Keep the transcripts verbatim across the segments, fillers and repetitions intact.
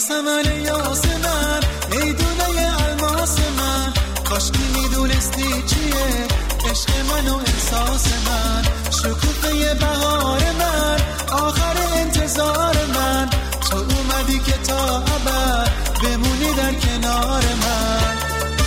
یاسمن یاسمن ای دونه الماس من، کاش که میدونستی چیه عشق من و احساس من، شکوفه بهار من، آخر انتظار من، تو اومدی که تا ابد بمونی در کنار من.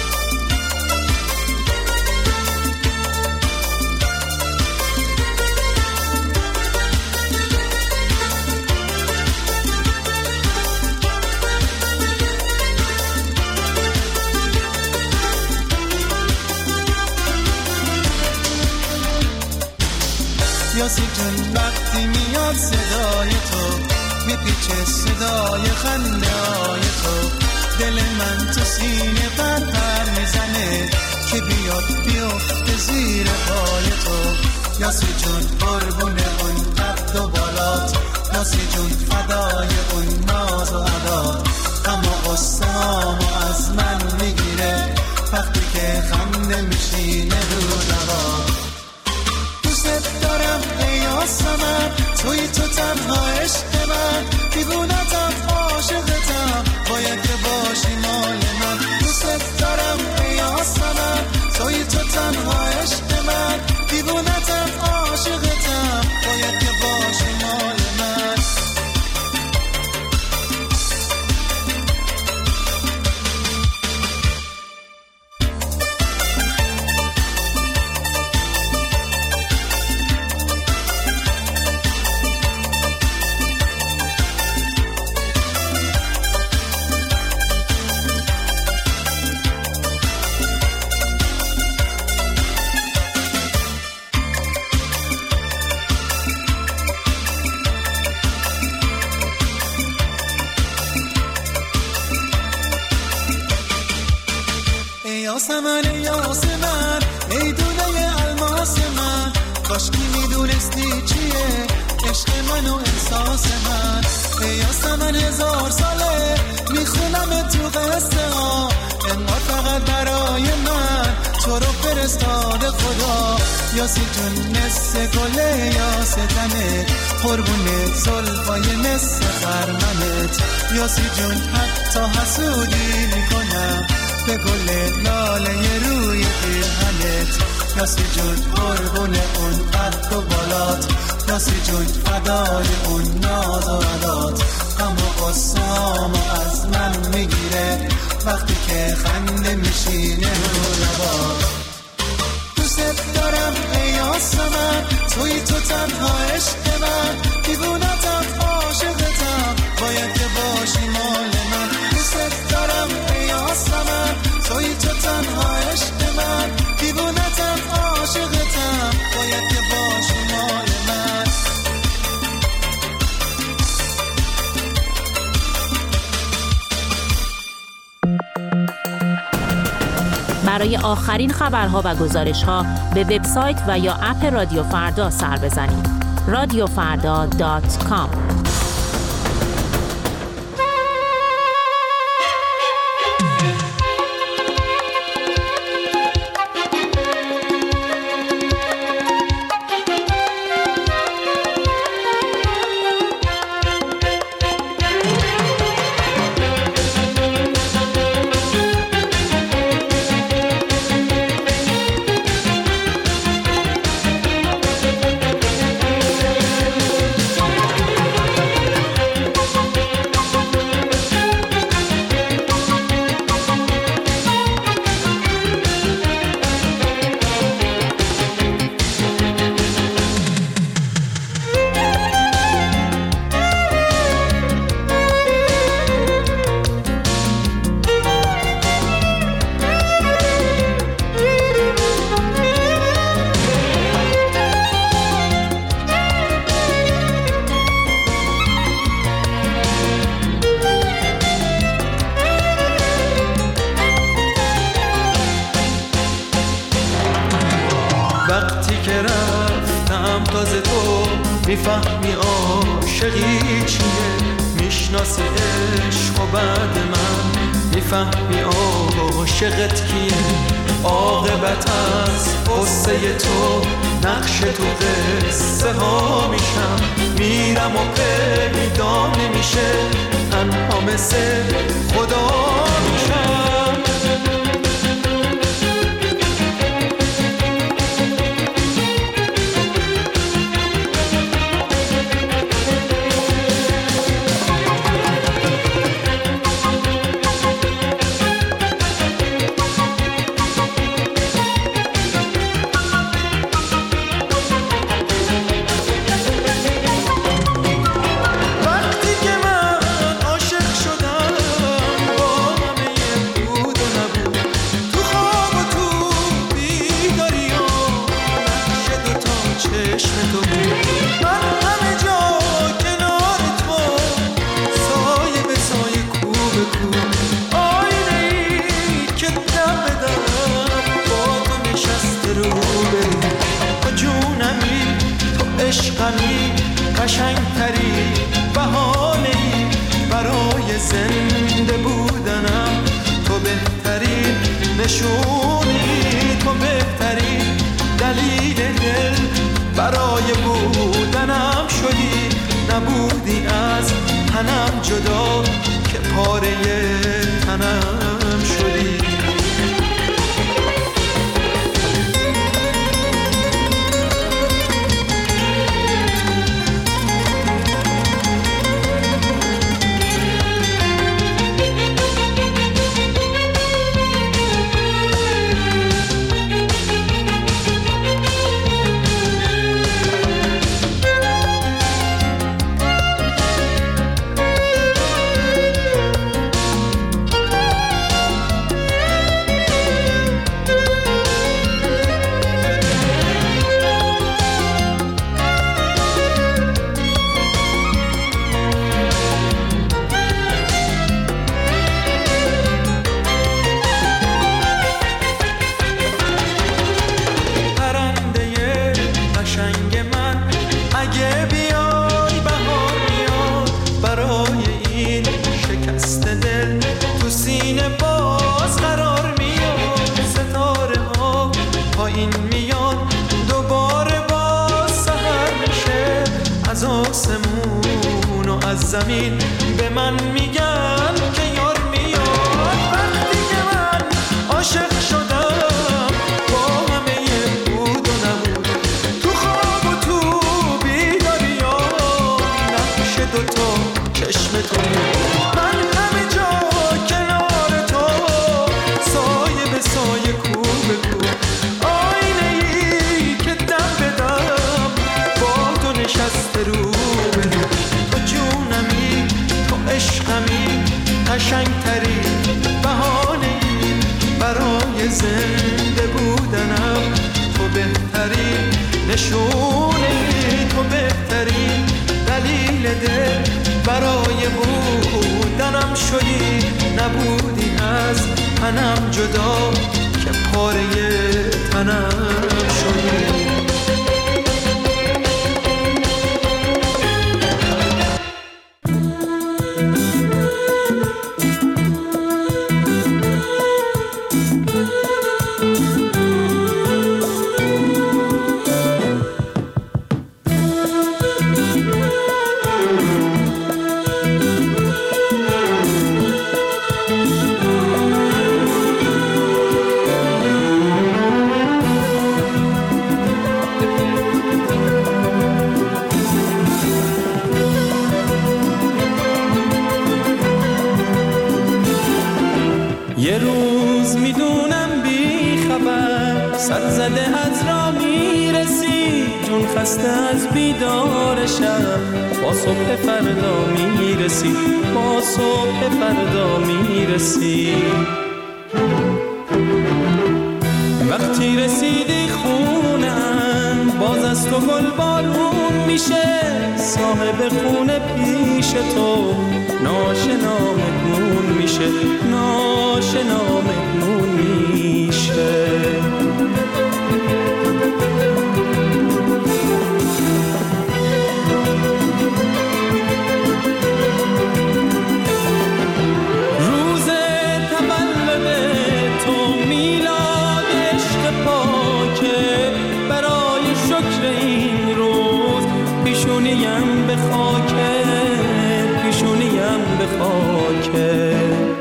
یاسی جون وقتی میاد صدای تو، میپیچه صدای خنده های تو، دل من تو سینه پر پر میزنه که بیاد بیفته زیر پای تو. یاسی جون قربون اون قد و بالات، یاسی جون فدای اون ناز و عدات، اما قصه هامو از من میگیره وقتی که خنده میشینه رو لبات. دوست دارم ای یاسمن، توی تو تنها عشق من، دیوونتم عاشقتم، باید که باشی مال من. دوست دارم ای یاسمن، توی تو تنها عشق من، دیوونتم عاشقتم، باید که باشی مال من. یاسمن یاسمن ای دونه الماس من، کاش که میدونستی چیه عشق من و احساس من. ای یاسمن هزار ساله میخونم تو قصه ها، انقدر فقط برای من تو رو فرستاده خدا. یاسی جون مثل گله یاستنه، قربون زلفای مثل خرمنت، یاسی جون حتی حسودی میکنم به گل لاله روی پیرهنت. یاسی جون قربون اون قد و بالات، یاسی جون فدای اون ناز و عدات، اما قصه هامو از من میگیره وقتی که خنده میشینه رو لبات. دوست دارم ای یاسمن، توی تو تنها عشق من، دیوونتم عاشقتم، باید که باشی مال من. دوست دارم ای یاسمن، توی تو تنها عشق من، دیوونتم عاشقتم، باید که باشی مال من. برای آخرین خبرها و گزارش‌ها به وبسایت و یا اپ رادیو فردا سر بزنید. رادیو فردا دات کام. میفهمی عاشقی چیه، میشناسی عشق و بعد من میفهمی عاشقت کیه. عاقبت از قصه تو نقش تو قصه ها میشم، میرم و پیدا نمیشه، تنها مثل خدا میشم. عشقمی قشنگتری بهانه‌ای برای زنده بودنم، تو بهترین نشونی، تو بهترین دلیل دل برای بودنم شدی. نبودی از تنم جدا که پاره تنم شدی. زمین به من میگن که یار میاد. وقتی که من عاشق شدم با همه بود و نبود، تو خواب و تو بیداری ها نقش دوتا چشم تو، من همه جا کنار تو، سایه به سایه کو به کو، آینه ای که دم بدم با تو نشسته رو به رو. عشقمی قشنگتری بهانه‌ای برای زنده بودنم، تو بهترین نشونی، تو بهترین دلیل دل برای بودنم شدی. نبودی از تنم جدا که پاره تنم شدی. یه روز میدونم بی خبر سر زده از را میرسی، جون خسته از بیدار شب با صبح فردا میرسی، با صبح فردا میرسی. وقتی رسیدی خونم باز از تو گل بارون میشه، صاحب خونه پیش تو ناشنا مهمون میشه، ناشنا مهمون میشه. روز تولد تو میلاد عشق پاکه، برای شکر این روز پیشونیم به خاکه پیشونیم به خاکه.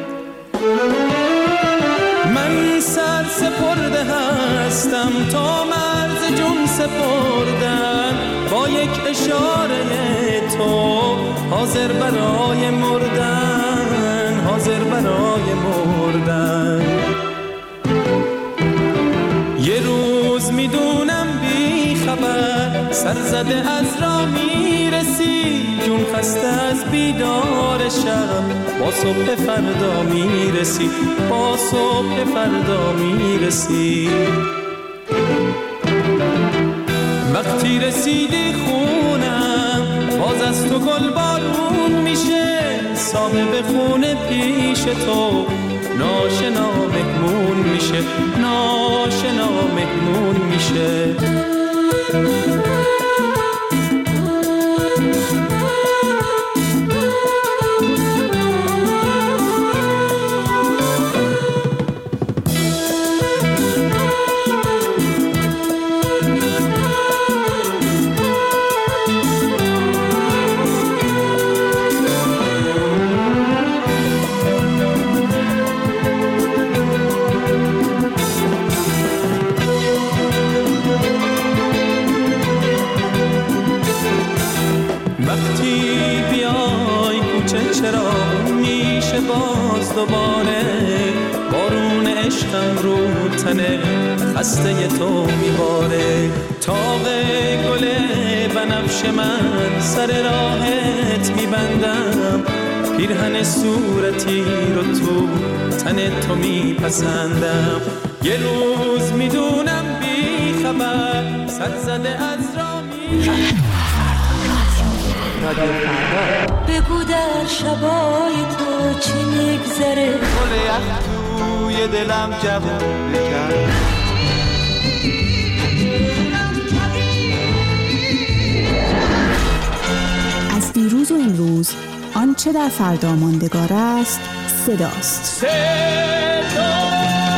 من سر سپرده هستم تا مرز جون سپردن، با یک اشاره تو حاضر برای مردن، حاضر برای مردن. یه روز میدونم بی خبر سر زده از راه میرسی، جون خسته از بیدار شب با صبح فردا میرسی، با صبح فردا میرسی. وقتی رسیدی خونم باز از تو گل بارون میشه، صاحب خونه پیش تو ناشنا مهمون میشه، ناشنا مهمون میشه. دوباره بارون عشقم رو تنه خسته تو میباره، تاق گل بنفش من سر راهت میبندم، پیرهن صورتی رو تو تن تو میپسندم. یه روز میدونم بی خبر سر زده از راه میرم. بگو در شبای تو چی میگذره، گل یخ توی دلم جوون بکن. از دیروز و امروز آنچه در فردا ماندگار است صداست. صدا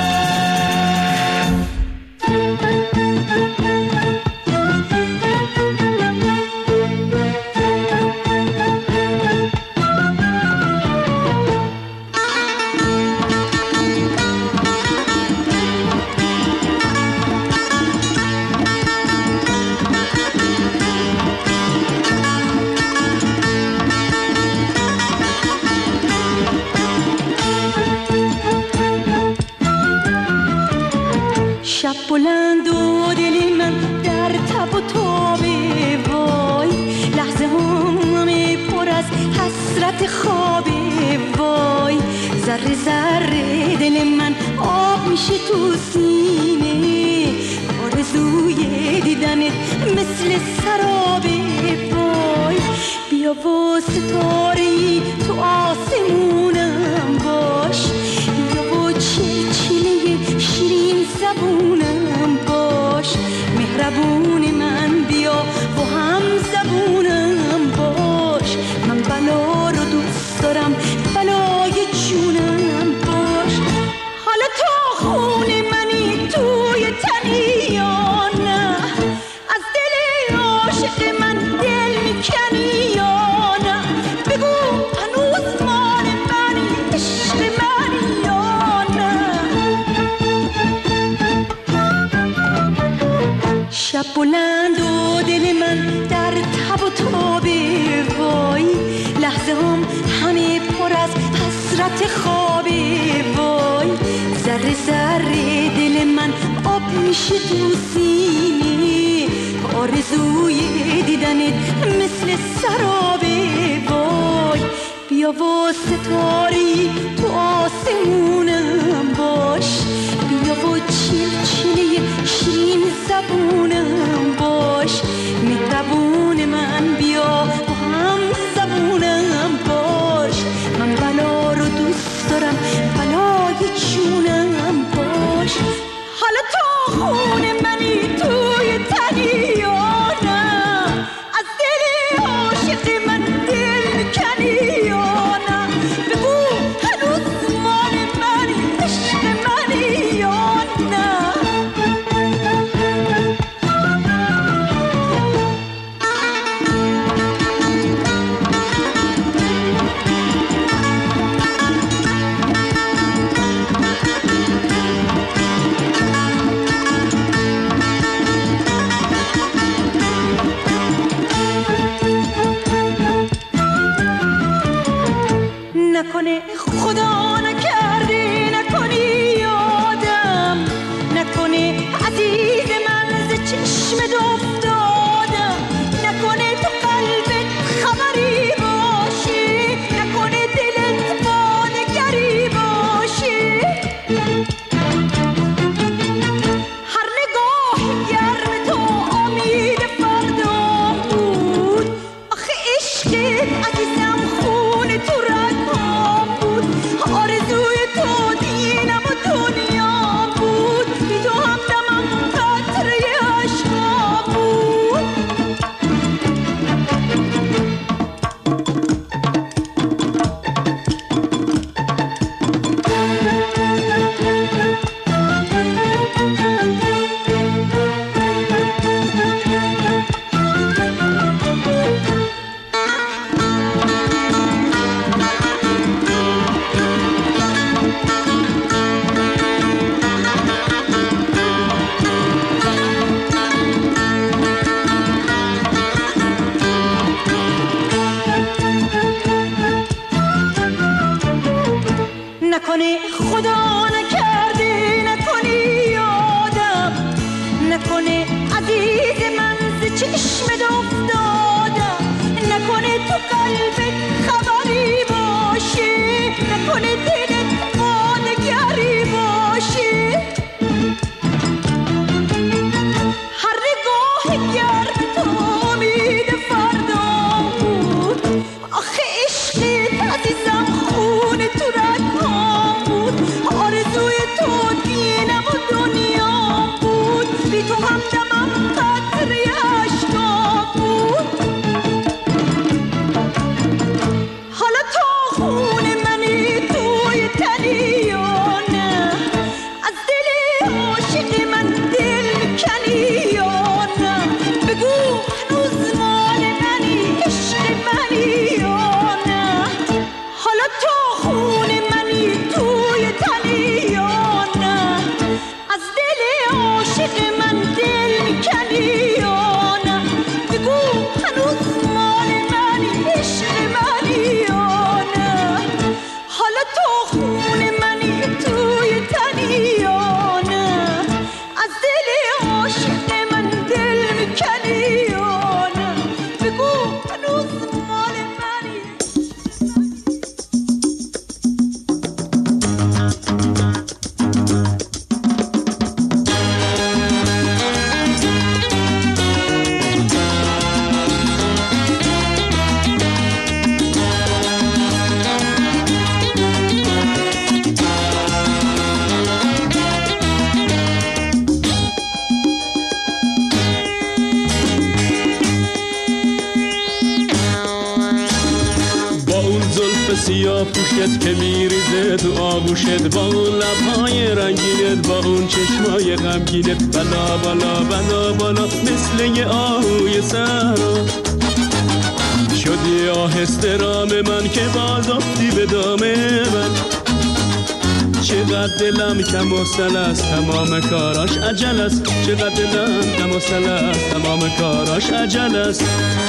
شب بلند و دل من در تب و تابه، وای لحظه همه پر از حسرت خوابه، وای ذره ذره دل من آب میشه تو سینه، آرزوی دیدنت مثل سرابه، وای بیا و ستاره‌ای تو آسمونم باش، بیا و چلچله شیرین زبونم باش، مهربون من بیا و هم زبونم باش، من بلا رو دوست دارم بلای جونم باش. حالا تو خون منی توی تنی یا نه، از دل عاشق من دل میکنی یا نه، بگو هنوز مال منی عشق منی یا نه. شب بلند و دل من در تب و تابه، وای لحظه هم همه پر از حسرت خوابه، وای ذره ذره دل من آب میشه تو سینه، آرزوی دیدنت مثل سرابه، وای بیا و ستاری تو آسمونم باش، بیا و چلچله شیرین زبونم باش، مهربون من بیا و هم زبونم باش، من بلا رو دوست دارم بلای جونم باش. حالا تو خون منی توی تنی یا نه، از دل عاشق من دل میکنی یا نه، بگو هنوز مال منی عشق منی یا نه. چشمت افتادم، نکنه تو قلبت خبری باشه، نکنه دلت بادگری باشه. هر نگاه گرم تو امید فردا بود، آخه عشقت عزیزم خون تو رگام بود، آرزوی تو دینم و دنیا بود، بی تو همدمم قطره عشقام بود. نکنه خدا نکرده، نکنه یادم، نکنه عزیز من ز چشمت افتادم، نکنه تو قلبت خبری باشه، نکنه دلت بادگری باشه. هر نگاه گرم تو امید فردا بود، آخه عشقت عزیزم خون تو رگام بود، آرزوی تو دینم و دنیا بود، بی تو همدمم قطره عشقام بود. حالا تو خون منی توی تنی یا نه، از دل عاشق من دل میکنی یا نه، بگو هنوز مال منی عشق منی یا نه. حالا تو خون منی توی تنی یا نه، از دل عاشق من دل میکنی یا نه، بگو هنوز مال منی عشق منی یا نه. حالا تو خون منی توی تنی یا نه، از دل عاشق من دل میکنی یا نه، بگو هنوز مال منی. با اون زلف سیاه پوشت که میریزه تو آغوشت، با اون لبهای رنگینت، با اون چشمای غمگینت، بلا بلا بلا بلا مثل یه آهوی صحرا شدی آهسته رام من که باز افتی به دام من. چقدر دلم کم و سل است، تمام کاراش عجل است، چقدر دلم کم و سل است، تمام کاراش عجل است.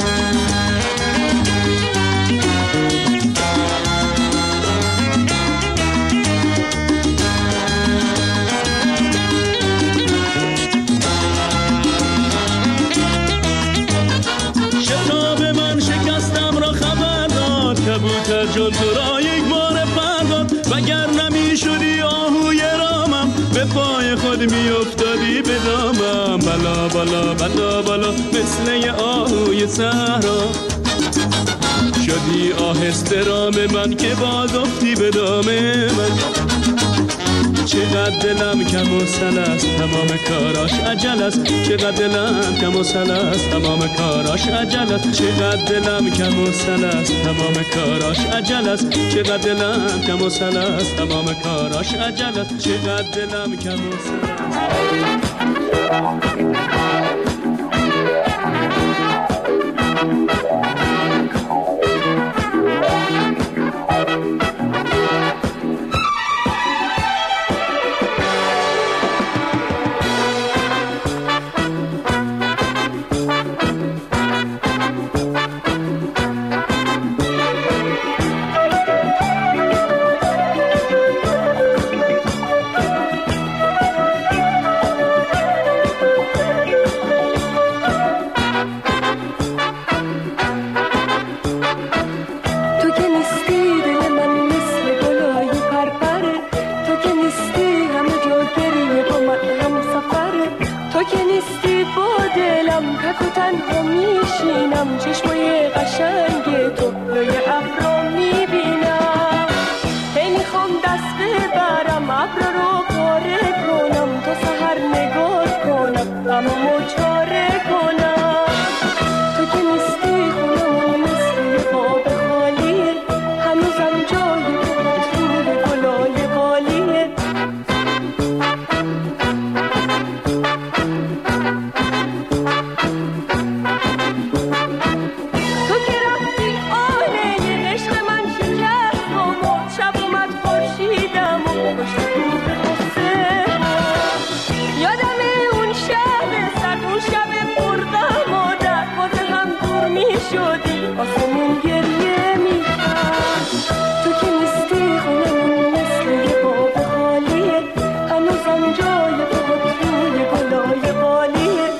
شتاب من شکستم را خبر داد، کبوتر جان تو را یک بار پرداد، وگر نمی شدی آهوی رامم، به پای خود می افتادی به دامم. بلا بلا بلا بلا مثل یه آهوی صحرا شدی آهسته رام من که باز افتی به دام من. چقدر دلم کم و سل است، تمام کاراش عجل است، چقدر دلم کم و سل است، تمام کاراش عجل است، چقدر دلم کم و سل است، تمام کاراش عجل است، چقدر دلم کم و سل است، تمام کاراش عجل است، چقدر دلم کم و سل دلم تک و تنها میشینم، چشمای قشنگ تو لای ابرا میبینم. هی میخوام دست ببرم ابرا رو پاره کنم، تا سحر نگاه کنم غممو چاره کنم. تو که نیستی خونمون مثل باب خالیه، هنوزم جای تو روی گلای بالیه. شدی آسمون گریه میکرد. تو که نیستی خونمون مثل باب خالیه، هنوزم جای پاهات روی گلای بالیه.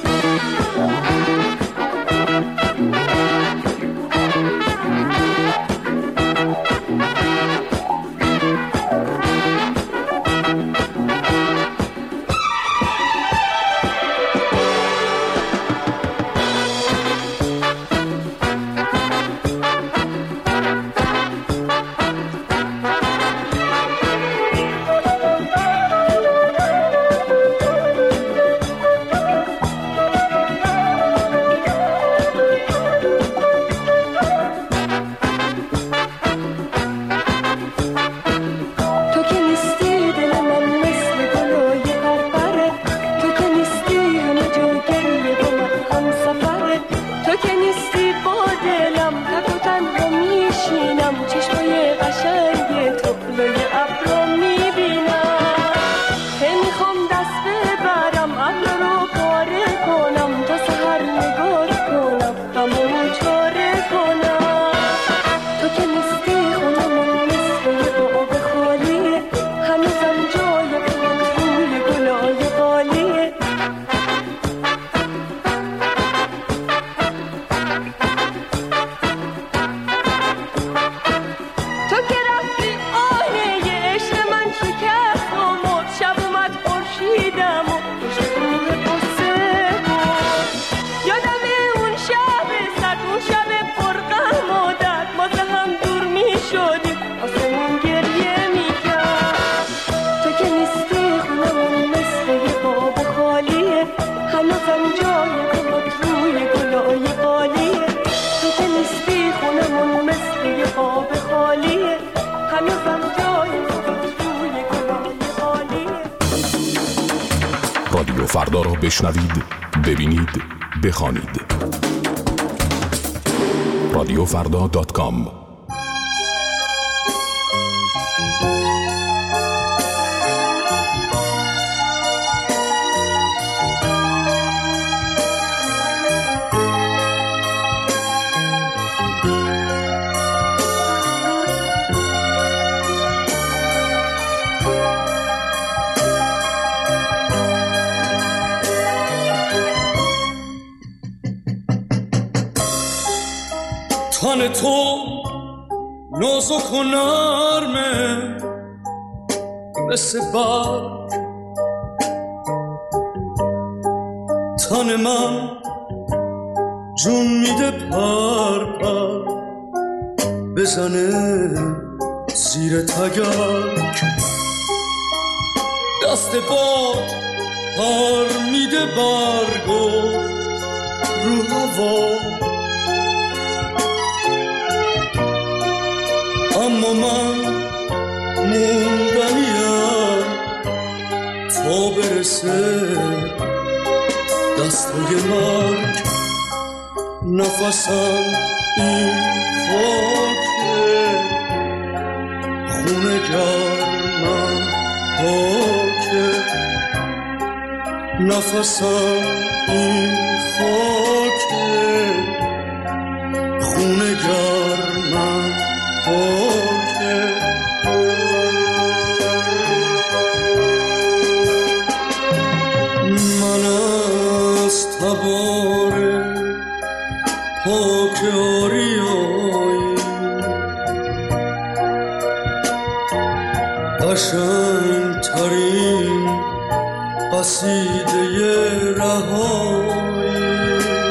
رادیو فردا را بشنوید، ببینید، بخوانید. رادیو فردا دات کام. تن تو نازک و نرمه مثل برگ، تن من جون میده پر پر بزنه زیر تگرگ. دست باد پر میده برگو رو هوا، اما من موندنیم تا برسه دستای مرگ. نفسم این خاکه، خونه گرمم پاکه. نفسم این خاکه، خونه گرمم پاکه. من از تبار پاک آریایی قشنگ ترین قصیده رهایی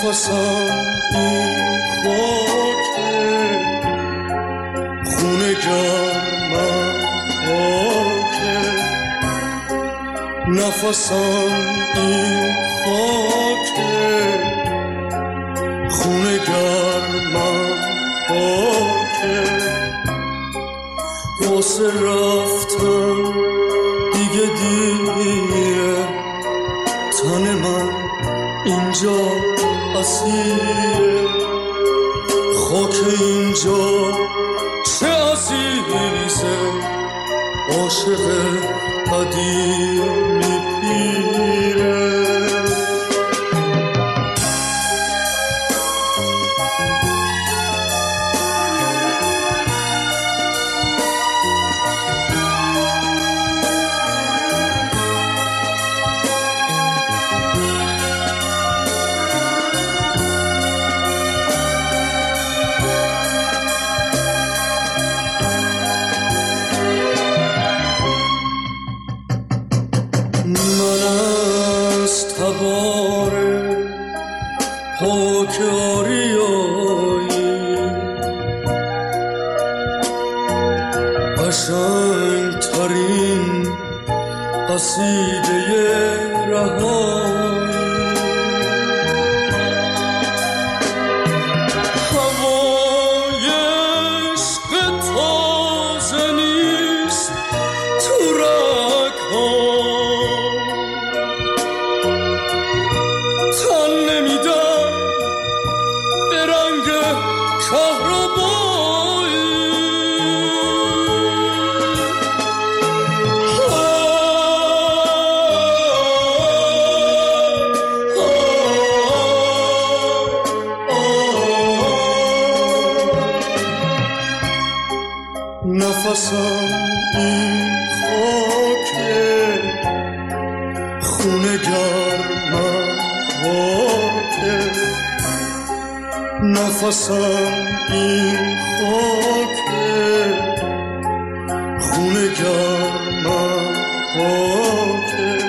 نفسم این خاکه خونه گرمم خاکه نفسم این خاکه خونه گرمم خاکه واسه رفتم دیگه دیگه تن من اینجا اسیره خاک اینجا چه عزیزه عاشق قدیمی پیره نفسم این خاکه خونه گرمم خاکه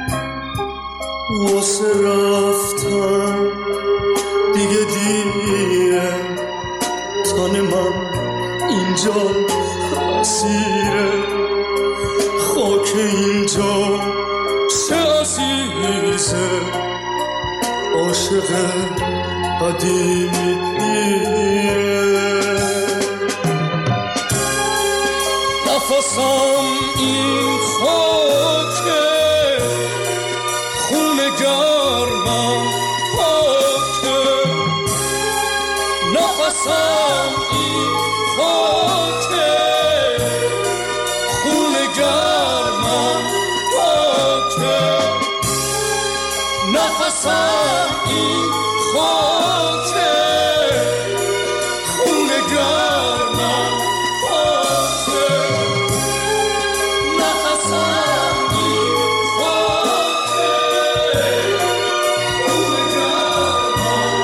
واسه رفتم دیگه دیگه تن من اینجا اسیره خاک اینجا چه عزیزه عاشق قدیمی پیره نفسم این خاکه خونه گرمم خاکه نفسم این خاکه خونه گرمم خاکه نفسم این خاکه خونه گرمم خاکه نفسم این خاکه خونه گرمم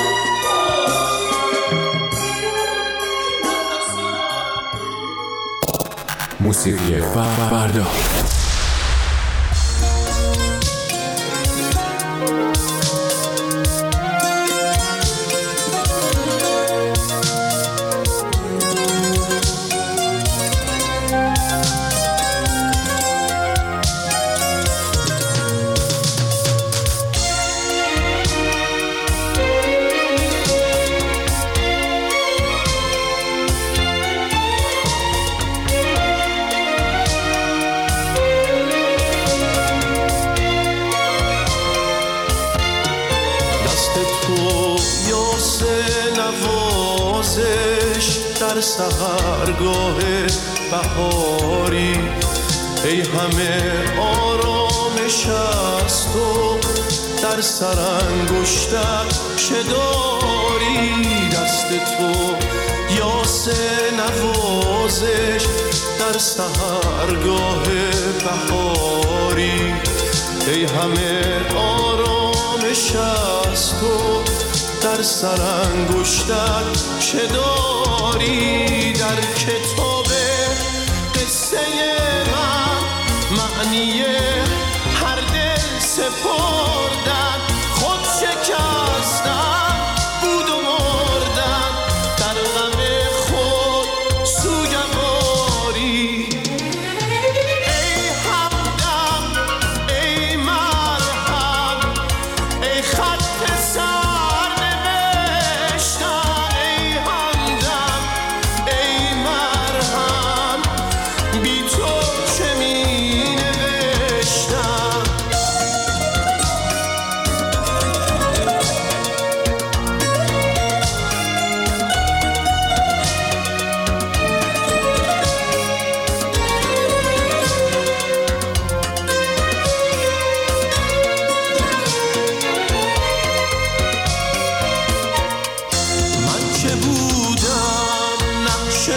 خاکه موسیقی فردا. در سحرگاه بهاری ای همه آرامش است و در سرانگشتت چه داری دست تو یاس نوازش در سحرگاه بهاری ای همه آرامش است و در سرانگشتت چه داری در کتاب قصه من معنی هر دل سپردن خود شکستن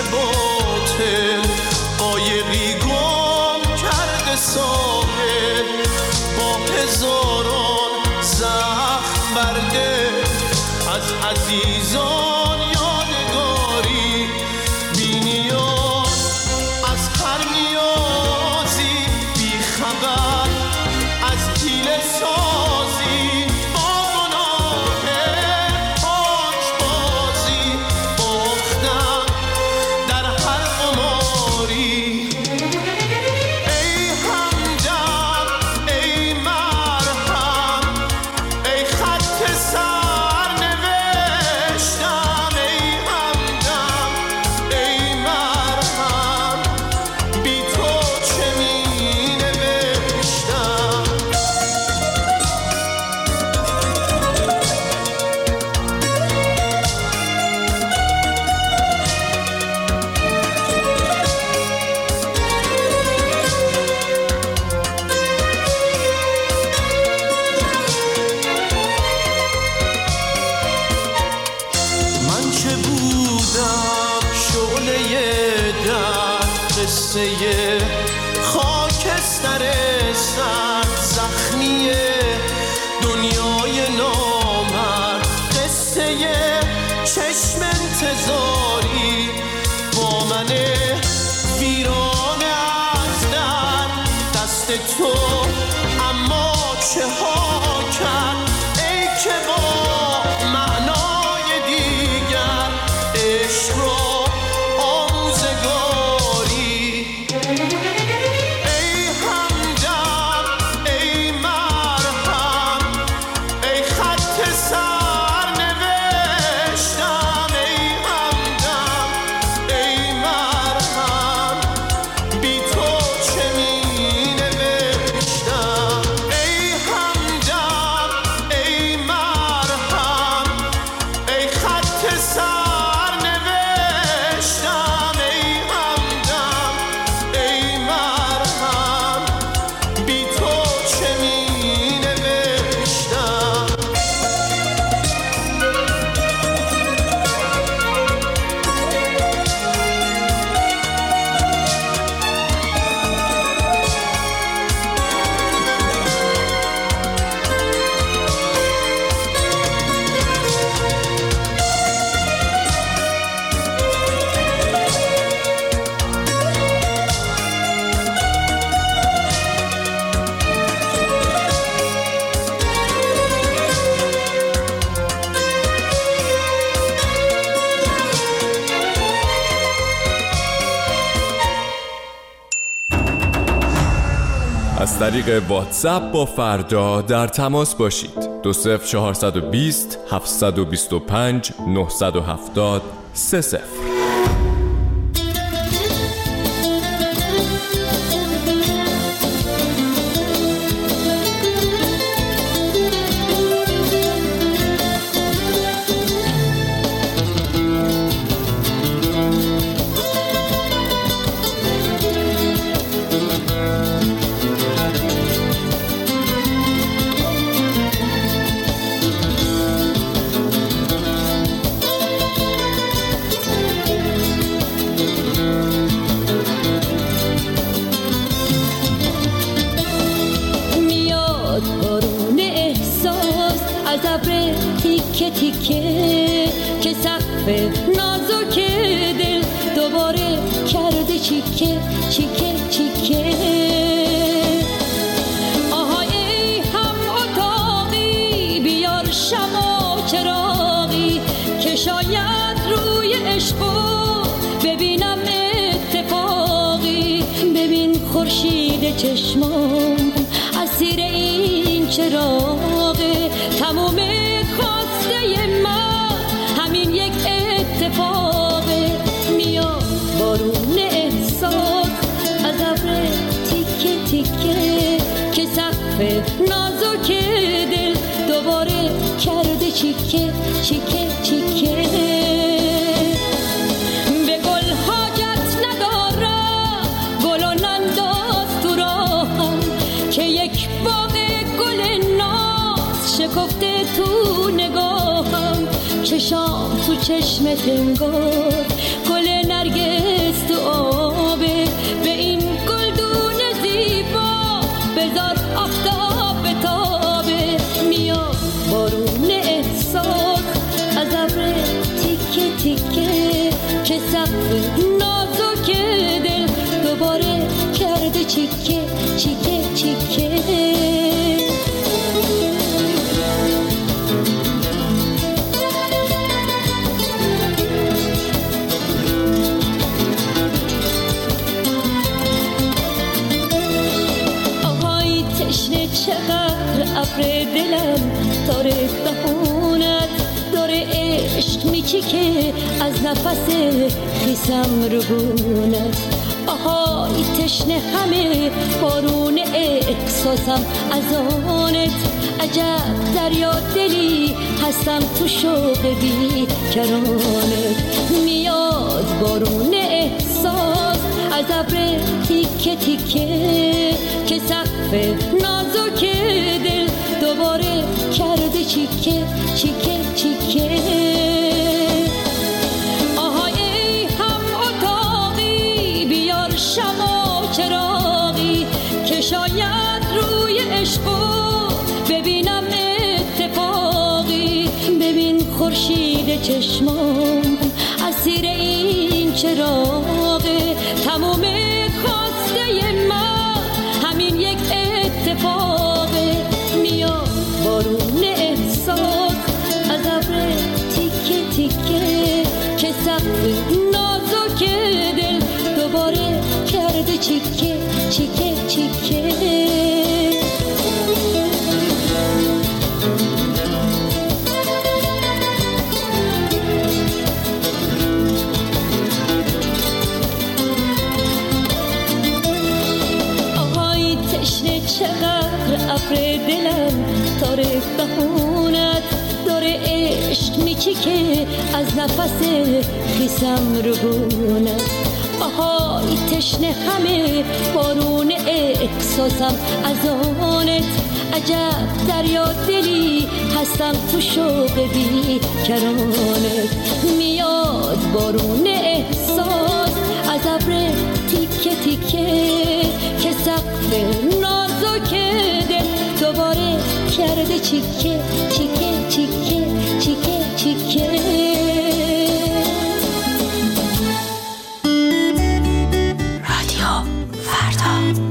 باطل قایقی گم کرده ساحل با هزاران زخم برده از عزیزان یادگاری بی نیاز از هر نیازی بی خبر از حیله سازی با گناه پاک بازی باختم در هر قماری ای همدم ای مرهم ای خط سر نوشتم ای همدم ای مرهم بی تو چه می نوشتم من چه بودم شعله در قصه خاکستر سرد زخمی دنیای نامرد قصه چشم انتظاری با من ویران از در دست تو اما چه ها کرد ای که با معنای دیگر عشق را آموزگاری ای همدم ای مرهم ای خط سر نوشتم ای همدم ای مرهم بی تو چه می نوشتم ای همدم ای مرهم ای خط سر نوشتم ای همدم ای مرهم بی تو چه می نوشتم از طریق واتساپ با فردا در تماس باشید. دو صفر چهارصد و بیست هفتصد و بیست و پنج نهصد و هفتاد سه صفر. از ابر تیکه تیکه که سقف نازک دل دوباره کرده چیکه چیکه چیکه. آهای ای هم اتاقی بیار شمع و چراغی که شاید روی عشقو ببینم اتفاقی. ببین خورشید چشمام اسیر این چراغه، تموم خواسته من همین یک اتفاقه. میاد بارون احساس از ابر تیکه تیکه که سقف نازک دل دوباره کرده چیکه چیکه چیکه. به گل حاجت ندارم گل و ننداز تو راهم که یک باغ گل ناز شکفته تو نگاهم. چشام تو چشمت انگار گل نرگس سقف نازک دل دوباره کرده چیکه چیکه چیکه. آهای تشنه چقدر ابر دلم داره بهونت داره عشق میچیکه از نفس خیسم رو بونت. آهای تشنه همه بارون احساسم از آنت عجب دریا دلی هستم تو شوق بی کرانت. میاد بارون احساس از ابر تیکه تیکه که سقف نازک دل دوباره کرده چیکه چیکه چیکه. آهای ای هم اتاقی بیار شمع و چراغی که شاید روی عشقو ببینم اتفاقی. ببین خورشید چشمام اسیر این چراغه تموم خواسته من همین یک اتفاقه. میاد بارون احساس از ابر تیکه تیکه که سقف نازک دل دوباره کرده چیکه چیکه چیکه. آهای تشنه چقدر ابر دلم داره بهونت داره عشق میچیکه از نفس خیسم رو بونت. آهای تشنه همه بارون احساسم از آنت عجب دریا دلی هستم تو شوق بی کرانت. میاد بارون احساس از ابر تیکه تیکه که سقف نازک دل دوباره کرده چیکه چیکه چیکه چیکه چیکه. رادیو فردا.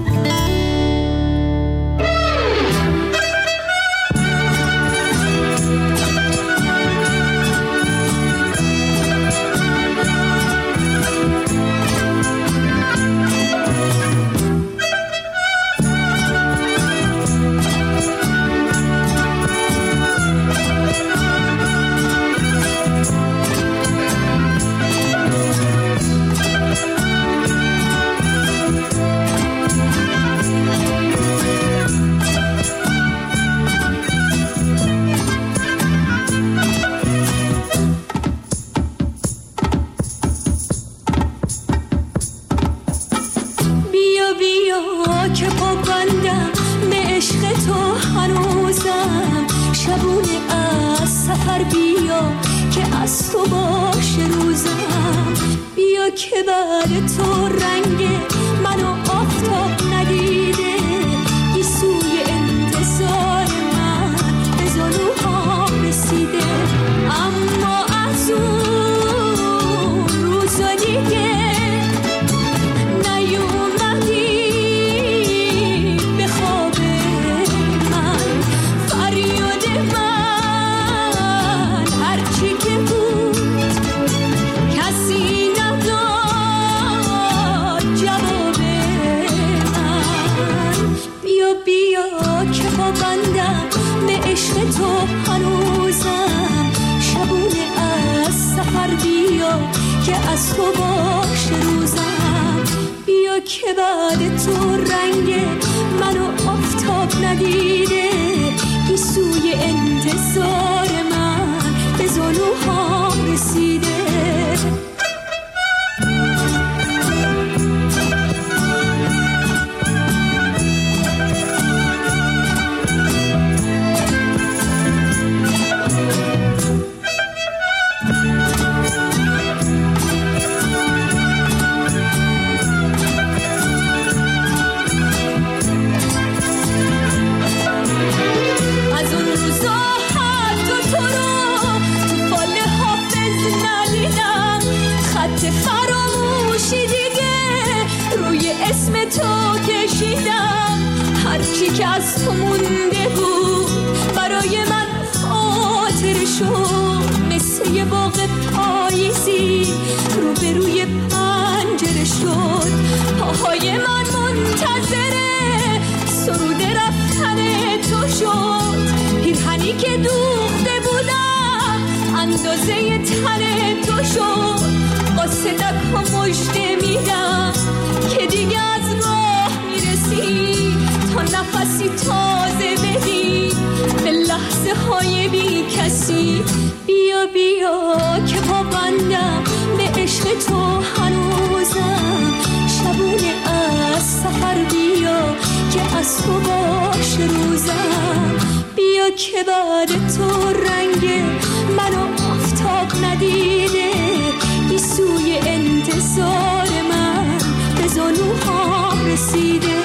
از اون روزا حتی تو رو تو فاله ها از تو مونده بود برای من خاطر شد، مثل یه باغ پاییزی روبروی پنجره شد. پاهای من منتظره سرود رفتن تو شد، پیرهنی که دوخته بودم اندازه تن تو شد. قاصدک ها مژده میدم که دیگه از راه میرسی، تا نفسی تازه بدی به لحظه های بی کسی. بیا بیا که پابندم به عشق تو هنوزم، شبونه از سفر بیا که از تو باشه روزم. بیا که بعد تو رنگ منو آفتاب ندیده، بی سوی انتظار من به زانوهام رسیده.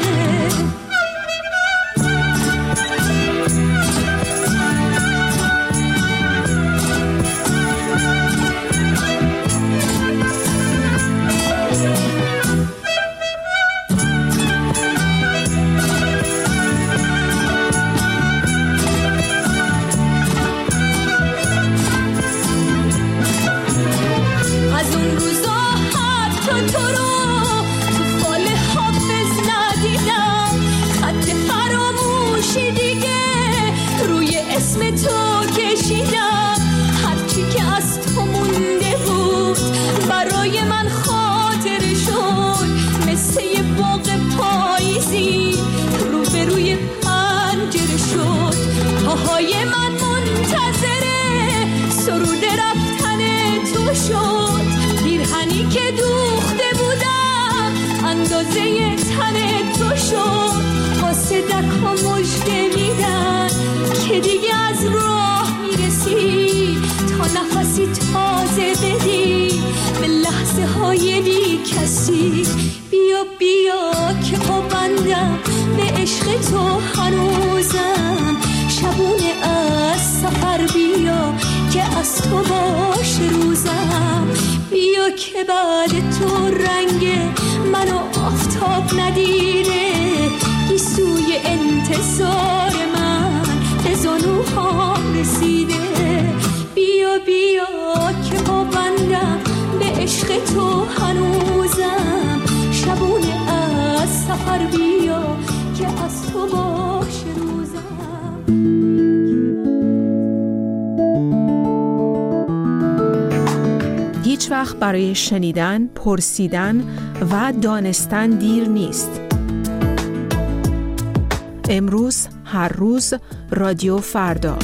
بیا بیا که پابندم به عشق تو هنوزم، شبونه از سفر بیا که از تو باشه روزم. بیا که بعد تو رنگ منو آفتاب ندیده، بی سوی انتظار من به زانوهام رسیده. بیا بیا که پابندم به عشق تو هنوزم، شبونه از سفر بیا که از تو باشه روزم. هیچ وقت برای شنیدن، پرسیدن و دانستن دیر نیست. امروز، هر روز، رادیو فردا.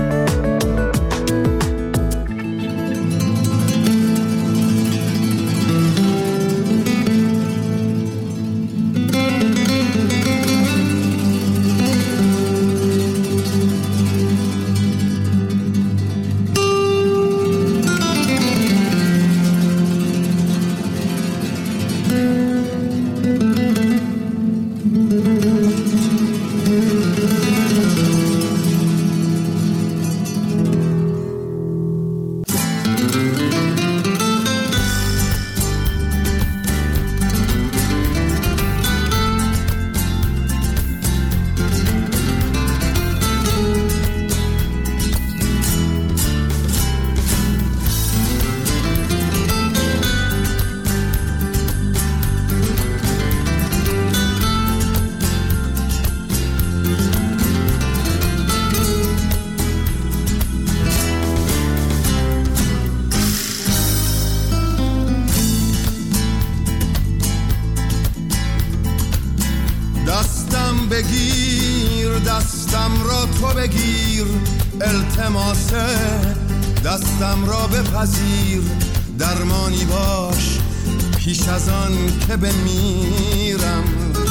بگیر دستم را تو بگیر، التماسه دستم را بپذیر، درمانی باش پیش از آن که بمیرم.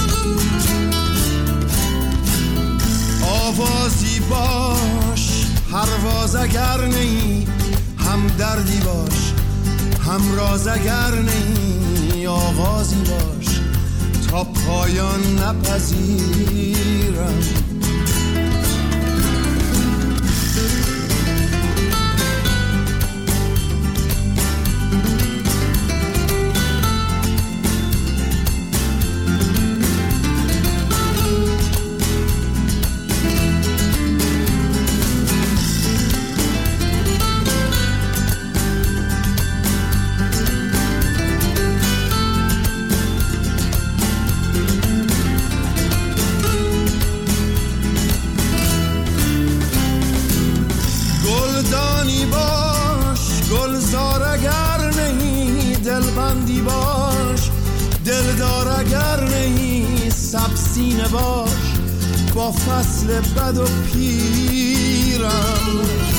آوازی باش پرواز اگر نی، هم دردی باش هم راز اگر نی، آغازی باش تا پایان نپذیرم. سبسینه باش با فصل بد و پیرم.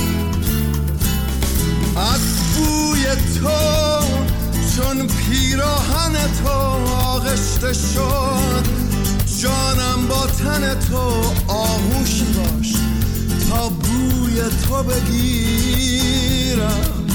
از بوی تو چون پیراهن تو آغشته شد، جانم با تن تو آغوشی باش تا بوی تو بگیرم.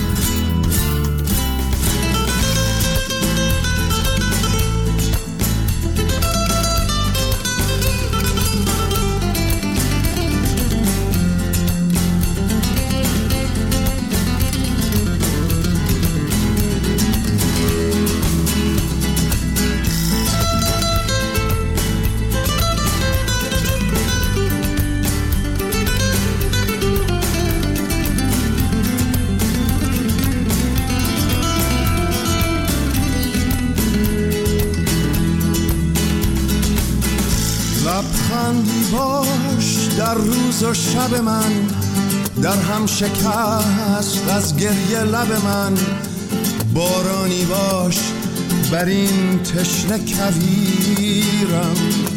لبخندی باش در روز و شب من، در هم شکست از گریه لب من. بارانی باش بر این تشنه کویرم.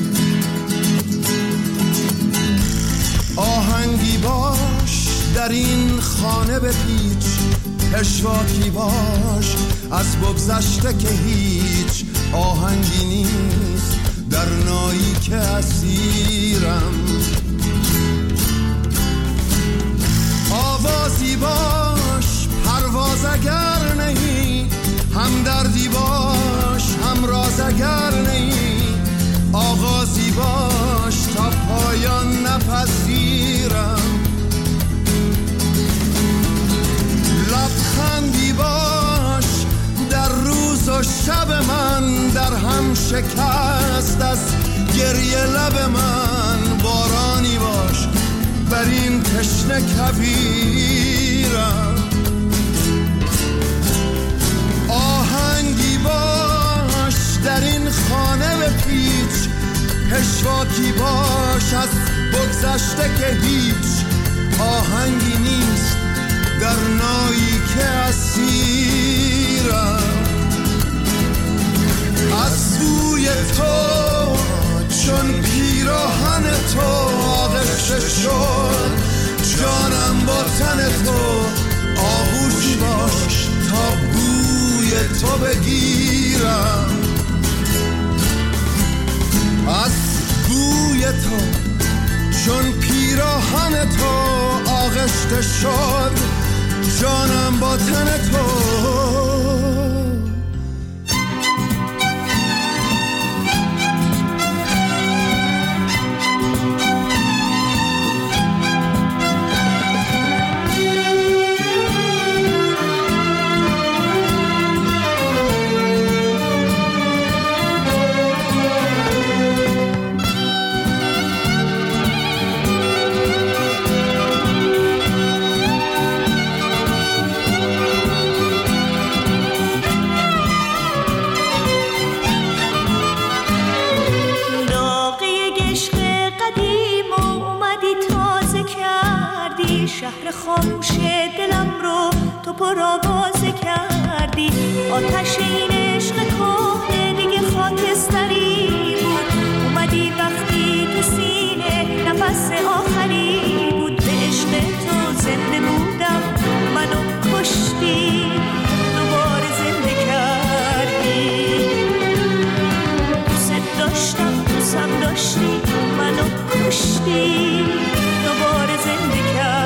آهنگی باش در این خانه بپیچ، پشواکی باش از بگذشته که هیچ آهنگی نیست در نایی که اسیرم. آوازی باش پرواز اگر نهی، هم دردی باش هم راز اگر نهی. آغازی باش تا پایان نپذیرم. لبخندی باش در روز و شب من، در هم شکست از گریه لب من. بارانی باش بر این تشنه کویرم. آهنگی باش در این خانه بپیچ، پشواکی باش از بگذشته که هیچ آهنگی نیست در نایی که اسیرم. از بوی تو چون پیراهن تو آغشته شد، جانم با تن تو آغوشی باش تا بوی تو بگیرم. از بوی تو چون پیراهن تو آغشته شد، جانم با تن تو. شهر خاموش دلم رو تو پرآوازه کردی. آتش این عشق کهنه دیگه خاکستری بود. اومدی وقتی تو سینه نفس آخری بود. به عشق تو زنده بودم، منو کشتی، دوباره زنده کردی. دوست داشتم دوستم داشتی، منو کشتی، دوباره زنده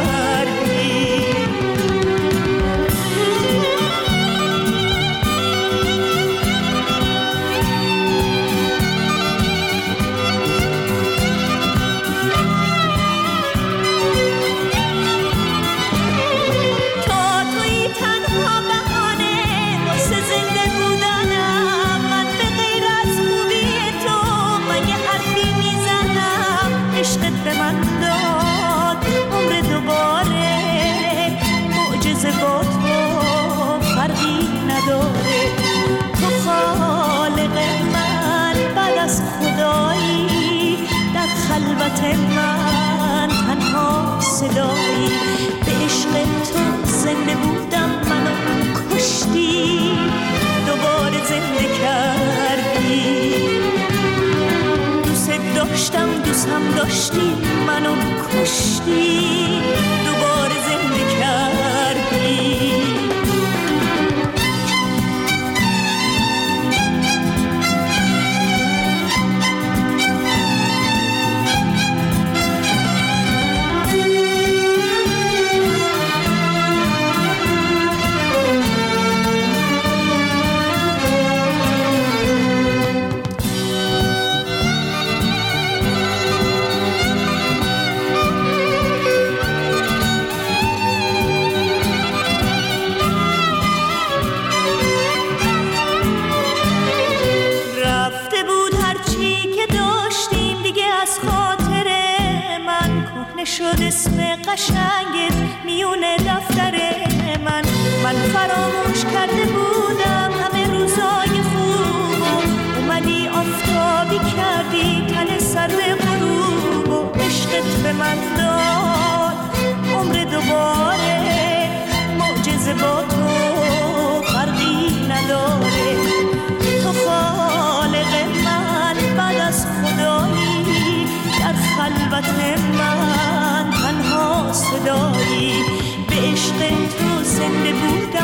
خلوت من تنها صدایی. به عشق تو زنده بودم، منو کشتی، دوباره زنده کردی. داشتم دوستم داشتی منو کشتی دوباره زنده کردی. شد اسم قشنگت میون دفتر من. من فراموش کرده بودم همه روزای خوب، اومدی آفتابی کردی تن سرد غروب و عشقت به من داد عمر دوباره. معجزه با تو فرقی نداره، تو خالق من بعد از خدایی، در خلوت من تنها صدایی. به عشق تو زنده بود